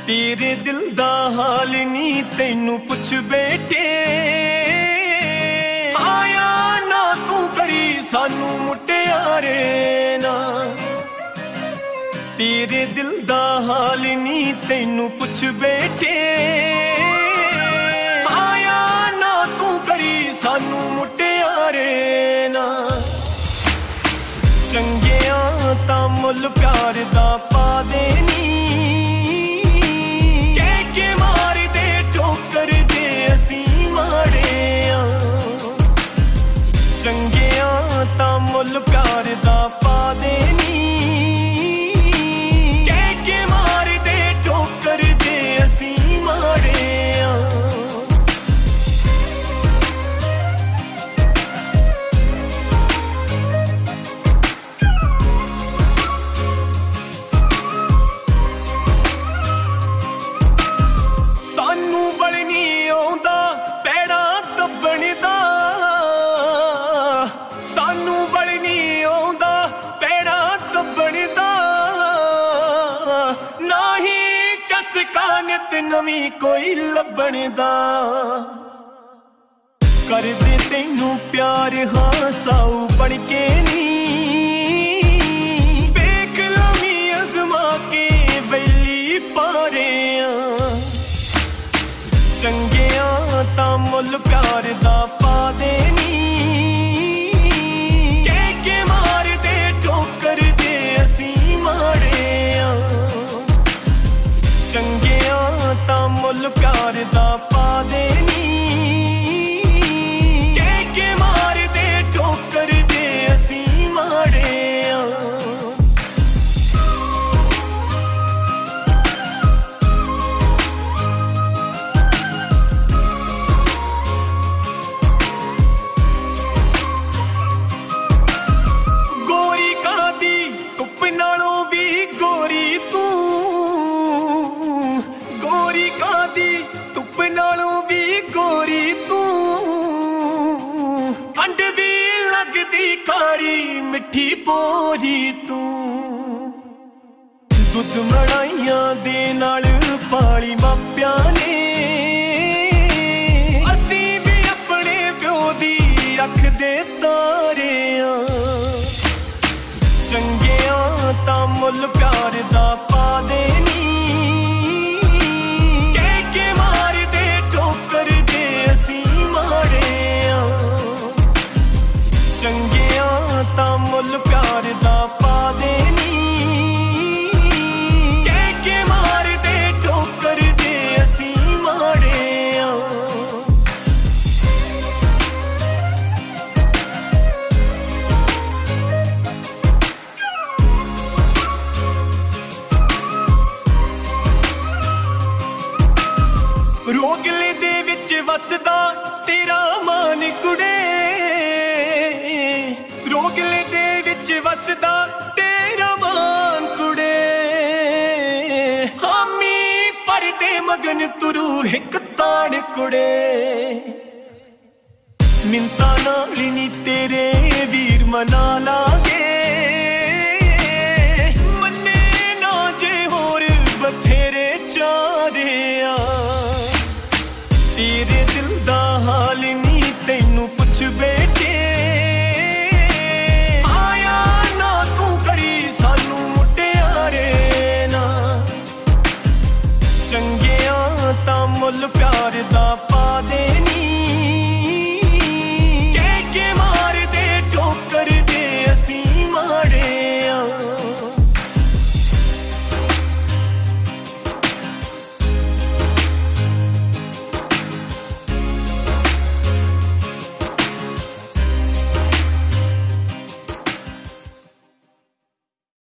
तेरे दिल दा हाल नी तैनू पुछ बेटे आया ना तू करी सानू मुटियारे ना तेरे दिल दा हाल नी तैनू पुछ बेटे आया ना तू करी सानू मुटियारे ना चंगिया तां मुल प्यार दा पा देनी चंगिया तां मुल प्यार दा पा देनी कह के मार दे ठोकर दे असी माड़े सानू बल नहीं आउंदा पैड़ा दब्बण दा सानू बल नहीं आउंदा पैड़ा दब्बण दा ना ही चस्का नित नवी कोई लभण दा कर दे तैनू प्यार हाँ साऊ बन के नी वेख लवी अजमा के वैली पारे चंगिया तां मुल प्यार दा पा देनी चंगिया तां मुल प्यार दा पा देनी कह के मार दे ठोकर दे असी माड़े गोरी कादी धुप नालों भी गोरी तू गोरी कादी धुप नालों भी गोरी तू ठंड भी लगदी खारी मिठी बोरी तू दुध मड़ाइयां दे नाल पाली मापिया ने असी भी अपने प्यो दी अख दे तारे चंगिया तां मुल प्यार दा पा देनी चंगिया तां मुल प्यार दा पा देनी कह के मार दे ठोकर दे असी माड़े रोगले दे विच वसदा तेरा मान कुड़े रोगले दे विच वसदा तेरा मान कुड़े हामी परदे मगन तुरू हिक ताड़ कुड़े मिंता नाल नी तेरे वीर मना लागे